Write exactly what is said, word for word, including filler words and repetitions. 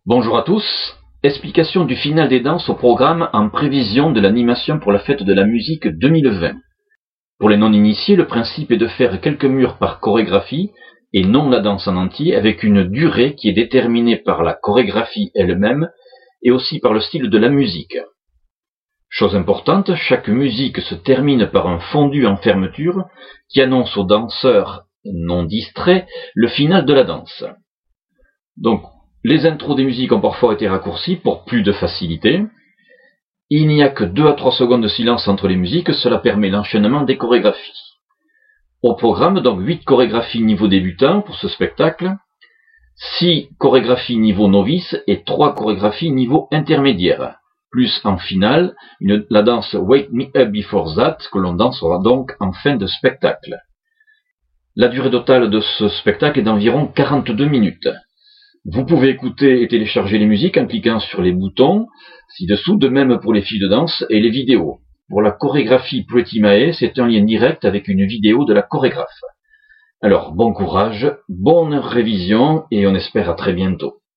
Bonjour à tous, explication du final des danses au programme en prévision de l'animation pour la fête de la musique deux mille vingt. Pour les non-initiés, le principe est de faire quelques murs par chorégraphie et non la danse en entier avec une durée qui est déterminée par la chorégraphie elle-même et aussi par le style de la musique. Chose importante, chaque musique se termine par un fondu en fermeture qui annonce aux danseurs non distraits le final de la danse. Donc, les intros des musiques ont parfois été raccourcies pour plus de facilité. Il n'y a que deux à trois secondes de silence entre les musiques, cela permet l'enchaînement des chorégraphies. Au programme, donc huit chorégraphies niveau débutant pour ce spectacle, six chorégraphies niveau novice et trois chorégraphies niveau intermédiaire. Plus en finale, une, la danse Wake Me Up Before That, que l'on dansera donc en fin de spectacle. La durée totale de ce spectacle est d'environ quarante-deux minutes. Vous pouvez écouter et télécharger les musiques en cliquant sur les boutons ci-dessous, de même pour les fiches de danse et les vidéos. Pour la chorégraphie Pretty Mae, c'est un lien direct avec une vidéo de la chorégraphe. Alors, bon courage, bonne révision et on espère à très bientôt.